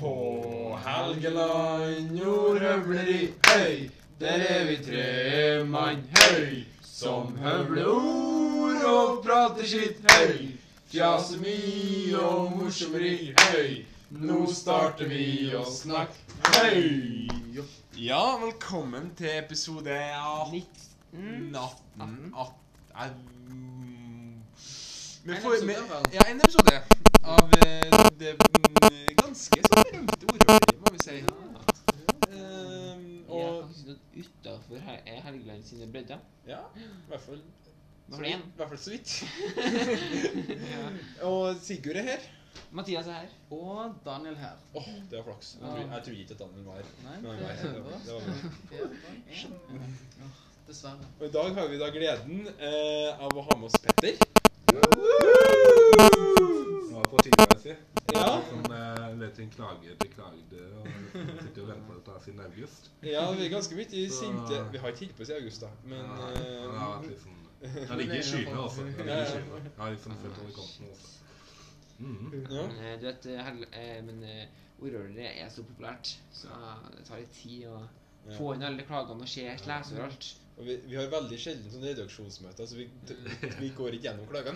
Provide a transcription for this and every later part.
På Helgeland, jordhøvleri, hei, der vi tre mann, hei, som høvler ord og prater skitt, hei, fjaser mye og morsommeri, hei, nå starter vi å snakke, hei. Ja, velkommen til episode 18. En episode av det ganske så berømte ordhøveri, må vi si. Jeg har faktisk stått utenfor Helgeland sine bredder. Ja, i hvert fall så vidt. Og Sigurd er her. Mathias er her. Og Daniel her. Det var flaks. Jeg tror ikke at Daniel var her. Nei, Det var bra. Dessverre. Og i dag har vi da gleden av å ha med oss Petter. Det var på tide, jeg sier. Ja. Som lette inn klage til klagde, og sitter og venter på dette siden august. Ja, vi er ganske mye sinte. Vi har ikke hitt på oss i august da, men... Jeg ligger i skyene også. Jeg har liksom følt over kanten også. Ja. Du vet, men ordhøveri er så populært, så det tar litt tid å få inn alle klagene og lese overalt. Og vi har veldig sjelden sånn redaksjonsmøter, så vi går ikke gjennom klagene.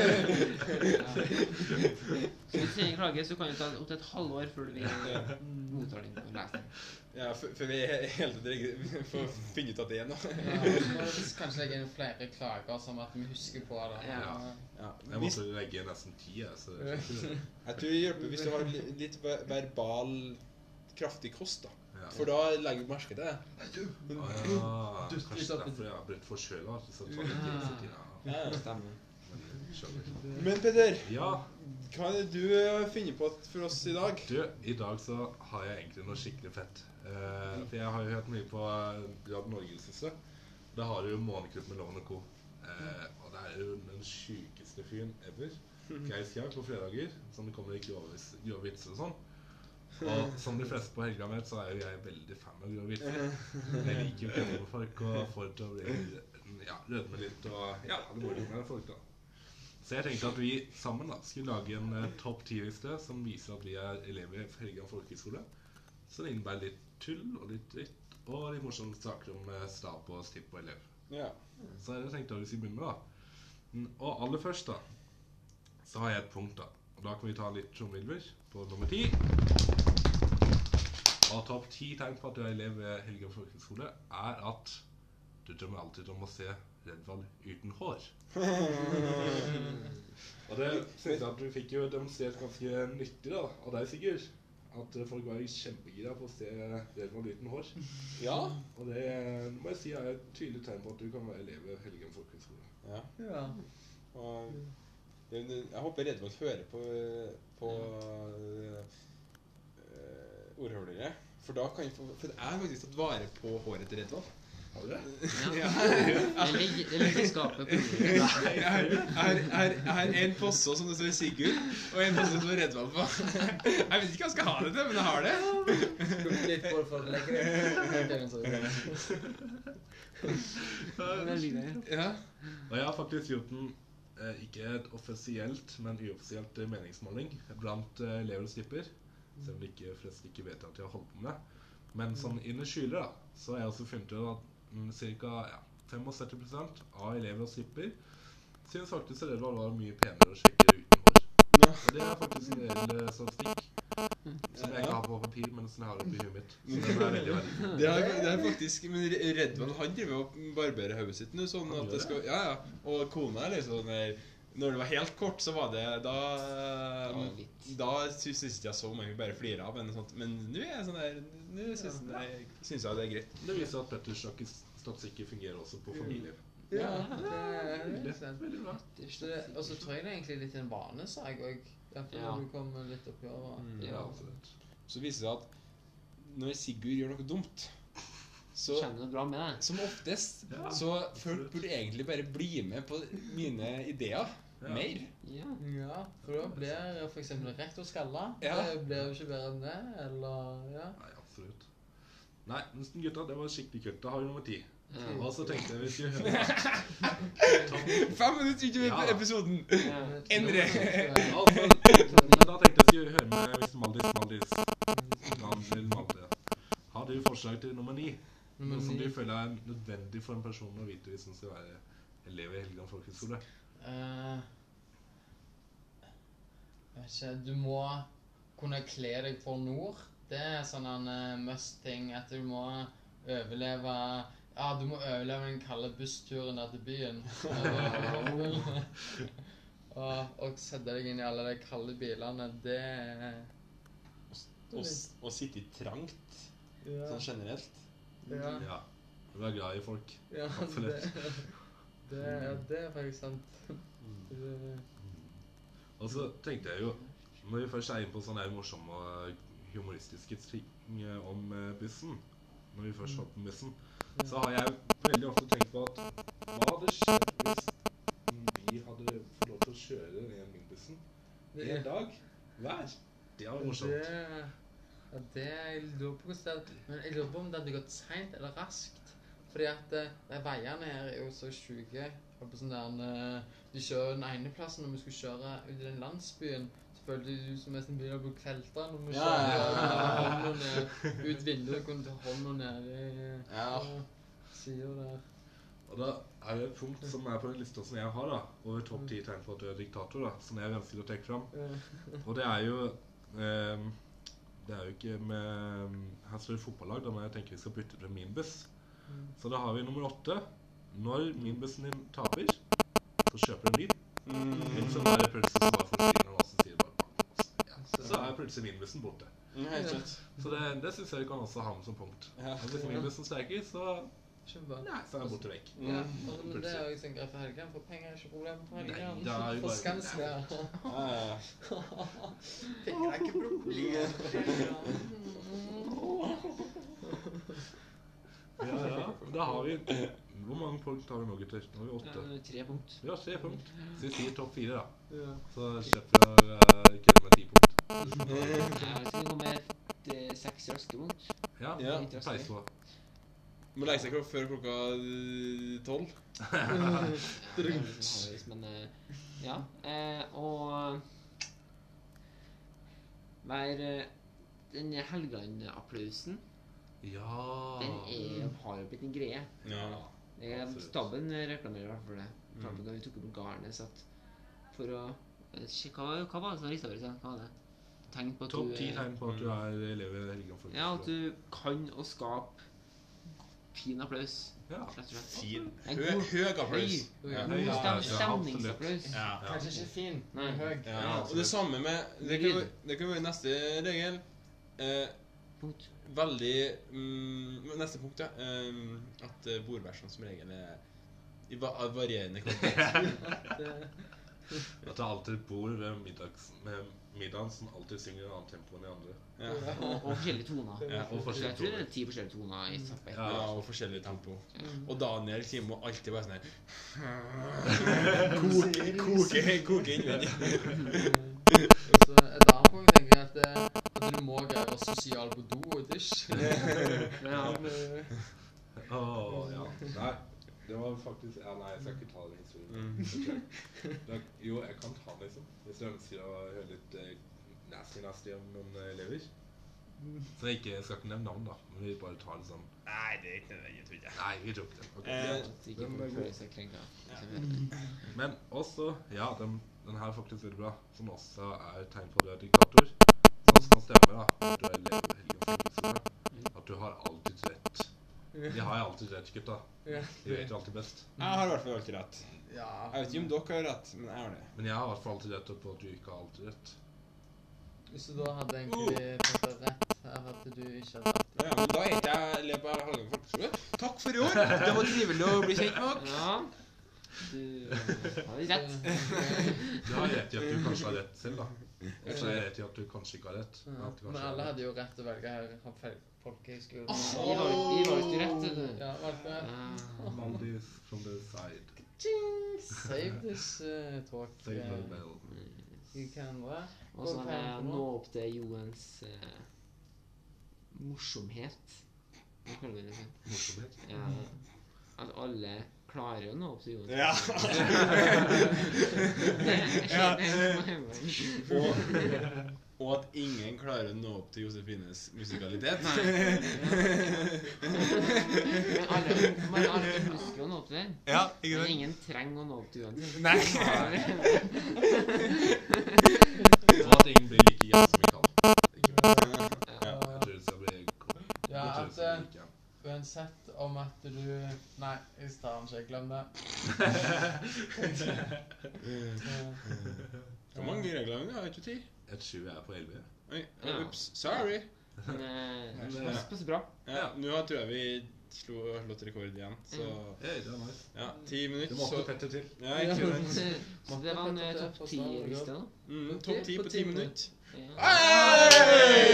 Så hvis du klager, så kan det ta opp til et halvår før du vil mottar den og lese den. Ja, for vi er helt for å finne ut at det er noe. Kanskje legge inn flere klager som at vi husker på det. Ja. Jeg måtte legge nesten 10, så det er ikke det. Jeg tror det hjelper hvis du har litt verbal kraftig kost da. Ja. For da legger vi merke til det. Kanskje derfor jeg har blitt forkjølet, så tar det ikke så tid. Stemmer. Men Men Petter, ja, hva er det du finner på for oss i dag? du, i dag så har jeg egentlig noe skikkelig fett. For jeg har jo hørt mye på Grad Norgeshuset. Da har du jo Månekutt med Loven & Co. Og det er jo den sykeste fyren ever. Geir Skjær på fredager, som det kommer i grove vitser og sånn. Og som de fleste på Helgeland vet, så er jo jeg veldig fan av grove vitser. Jeg liker jo kødde med folk og får til å bli, rødme litt og det går litt med folk da. Så jeg tenkte at vi sammen da skulle lage en topp 10-liste som viser at vi er elever i Helgeland Folkehøgskole. Så det innebærer litt tull og litt dritt og litt morsomme saker om stab og stipp og elev. Ja. Så jeg tenkte at vi skulle begynne da. Og aller først da, så har jeg et punkt da. Og da kan vi ta litt trommevirvel på nummer 10. Og topp 10 tegn på at du er elev ved Helgeland Folkehøgskole er at du drømmer alltid om å se Redvall uten hår. Og det synes jeg at du fikk jo demonstrert ganske nyttig da, av deg Sigurd. At folk var kjempegira på å se Redvall uten hår. Ja. Og det må jeg si er et tydelig tegn på at du kan være elev ved Helgeland Folkehøgskole. Ja. Ja. Og jeg håper Redvold hører på ordhøvlere. For da kan jeg for jeg har faktisk tatt vare på håret til Redvold. Har du det? Ja. Det ligger skapet på ordet. Jeg har en posse som det står Sigurd, og en posse som det står Redvold på. Jeg vet ikke hva jeg skal ha det til, men jeg har det. Litt for å legge det. Ja. Og jeg har faktisk gjort en, ikke et offisielt, men uoffisielt meningsmåling blant elever og stipper. Selv om de flest ikke vet at jeg har holdt på med det. Men sånn inne i skylder da, så har jeg også funnet ut at ca. 75% av elever og stipper synes faktisk at det var mye penere å sjekke uten hår. Og det er faktisk en del statistikk som jeg ikke har på papir, men som jeg har oppi huet mitt. Så det er veldig veldig. Det er faktisk, men Redvold han driver og barberer hodet sitt nå, sånn at det skal, og kona er liksom sånn der, når det var helt kort så var det, da synes jeg ikke så mange bare flirer av, men nå er jeg sånn der, nå synes jeg det er greit. Det viser at Petters statistikker fungerer også på familier. Ja, det er Veldig bra. Og så tror jeg det er egentlig litt en vanesak også. Når du kommer litt opp i året. Ja, absolutt. Så viser det at når Sigurd gjør noe dumt, så Kjenner du bra med det? som oftest, så folk burde egentlig bare bli med på mine ideer mer. Ja. Ja, for da blir for eksempel rektor skalla. Ja. Det blir jo ikke bedre enn det, eller ja. Nei, absolutt. Nei, men gutta, det var skikkelig kult. Da har vi nummer 10. Ja. Og så tenkte jeg vi skulle høre 5 minutter ut i episoden. Endre. Men da tenkte jeg skulle høre med Maldis forslag til nummer 9. Nummer Noe som 9. du føler er nødvendig for en person å vite hvis den skal være elev i Helgeland folkehøgskole. Jeg vet ikke, du må kunne kle deg for nord. Det er sånn en must-ting at du må overleve. Ja, du må overleve den kalde bussturen der til byen. Og sette deg inn i alle de kalde bilene, det er... Og sitte trangt, sånn generelt. Ja, Ja. Du er glad i folk. ja Absolutt. det er faktisk sant. Og så tenkte jeg jo, når vi først er inne på sånne her morsomme og humoristiske ting om bussen, når vi først hopper på bussen, så har jeg veldig ofte tenkt på at hva hadde skjedd hvis vi hadde fått lov til å kjøre den minbussen en dag hver? Det var morsomt. Det jeg lurer på hvordan det er, men jeg lurer på om det hadde gått sent eller raskt. Fordi at de veiene her er jo så syke. På sånn der, de kjører den ene plassen når vi skulle kjøre ut i den landsbyen. Så følte det ut som nesten begynner å bli kvelta når vi kjører hånden ned ut vinduet. Kunne ta hånden ned i siden der. Og da er det et punkt som er på den lista som jeg har da, over topp 10 tegn på at du er diktator da, som jeg ønsker å trekke fram. Og det er jo ikke med, her står det fotballag, da må jeg tenke vi skal bytte til min buss. Så da har vi nummer 8. Når minbussen din taper, så kjøper du en ny. Litt sånn er det plutselig som var for siden av hva som sier bare så er plutselig minbussen borte. Helt rett. Så det synes jeg vi kan også ha med som punkt. Ja. Og hvis minbussen streiker, så Kjempebra. så er den borte vekk. Ja, men det er jo sånn greit for Helgen, for penger er ikke problem for Helgen. Nei, det er jo For bare- Skanska. Penger er ikke problem. Ja. Da har vi... Hvor mange punkt har vi nå, gutter? Nå har vi 8. 3 punkt. Vi har 3 punkt. Så vi sier topp 4 da. Ja. Så slipper vi kødde med 10 punkt. Jeg skal gå med et 6 raske punkt. Ja, Ja. peis på. Må legge seg før klokka 12. Men ja. Og den Helgeland-applausen, Ja. den har jo blitt en greie. Ja. Absolutt. Stabben reklamerer i hvert fall for det. For da vi tok opp Garnes at for å hva var det som lista for seg? Hva var det? Tegn på at Topp du 10 tegn på at du er elev i Helgeland folkehøgskole. Ja, at du kan å skape fin applaus. Ja. Rett og slett. Fin. En god- Høy applaus. Ja. God Ja, stemningsapplaus. Ja. Kanskje ikke fin, Nei. men høy. Ja. Og det samme med det kan være neste regel. Punkt. Veldig neste punkt, ja. At bordversene som regel er i varierende kvalitet. At det alltid et bord ved middagen som alltid synger en annen tempo enn de andre. Ja. Og forskjellige toner. Ja, og forskjellige Jeg tror det toner. er 10 forskjellige toner i sappe. Ja, og forskjellig tempo. Og Daniel Kim må alltid være sånn her koke innvendig. Så et annet punkt tenker jeg at du må være sosial på do og dusj. Ja. Ja. Nei, det var faktisk... Ja, nei, jeg skal ikke ta den historien. Jo, jeg kan ta den liksom. Hvis du ønsker å høre litt nasty om noen elever. Så jeg skal ikke nevne navn da, men vi bare tar det sånn. Nei, det er ikke nødvendig, tror jeg. Nei, vi tok det. Ok. Ikke Den for er å god. føle seg krenket. Men også, ja, den her er faktisk veldig bra, som også er et tegn på at du er diktator. Sånn som kan stemme da, at du er elev i Helgeland folkehøgskole. At du har alltid rett. De har alltid rett, gutta. Ja. De vet jo alltid best. Jeg har i hvert fall alltid rett. Ja. Jeg vet ikke om dere har rett, men jeg har det. Men jeg har i hvert fall alltid rett på at du ikke har alltid rett. Hvis du da hadde egentlig fått rett her at du ikke hadde rett. Ja, men da heter jeg elev på Helgeland folkehøgskole. Takk for i år! Det var trivelig å bli kjent med dere. Ja. Du har rett. Du har rett i at du kanskje har rett selv da. Og så har jeg rett i at du kanskje ikke har rett. Ja. Men alle hadde jo rett til å velge her folkehøyskole. Vi valgte jo rett, vet du. Ja, valgte rett. Ja. Maldives from the side. Save this talk. Save the bell. You can hva? Og så er det nå opp til Joens morsomhet. Hva kaller vi det for? Morsomhet. Ja. At alle klarer å nå opp til Joens. Ja. Og at ingen klarer å nå opp til Josefines musikalitet. Men alle husker å nå opp til den. Ja, ikke Men sant? ingen trenger å nå opp til uansett. Nei. Og at ingen blir like jævlig som vi kan. Ikke vet. Ja. Jeg tror det skal bli cool. Ja, Jeg tror det at skal bli like. uansett om at du Nei, jeg tar den ikke. Glem det. Hvor mange regler har vi? Har ikke 10? Jeg tror jeg er på 11. Oi, Ja. ups, sorry. Men Men, passer bra. Ja, nå tror jeg vi slått rekord igjen, så Hey, det er nice. ja, 10 minutter, Det måtte så Petter til. ja, ikke sant. Så det var en topp 10-liste da. Topp 10 på 10 minutter. Ja. Hey!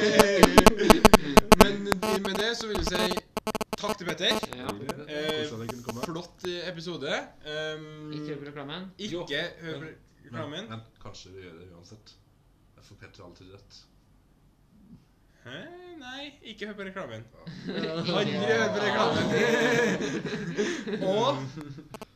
Men med det så vil jeg si takk til Petter. Ja. Koselig at jeg kunne komme. Flott episode. Ikke hør på reklamen. Ikke hør på reklamen. Men kanskje vi gjør det uansett. Jeg får Petter alltid rett. Hæ? Nei, ikke hør på reklamen. Ja. Aldri hør på reklamen. Og